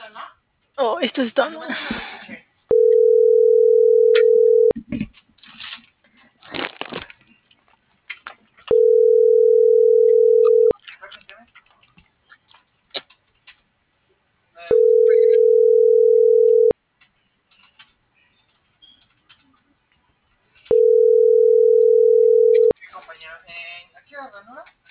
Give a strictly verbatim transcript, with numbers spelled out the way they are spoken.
Oh, esto está mal. Compañía, eh, ¿a qué hora, no?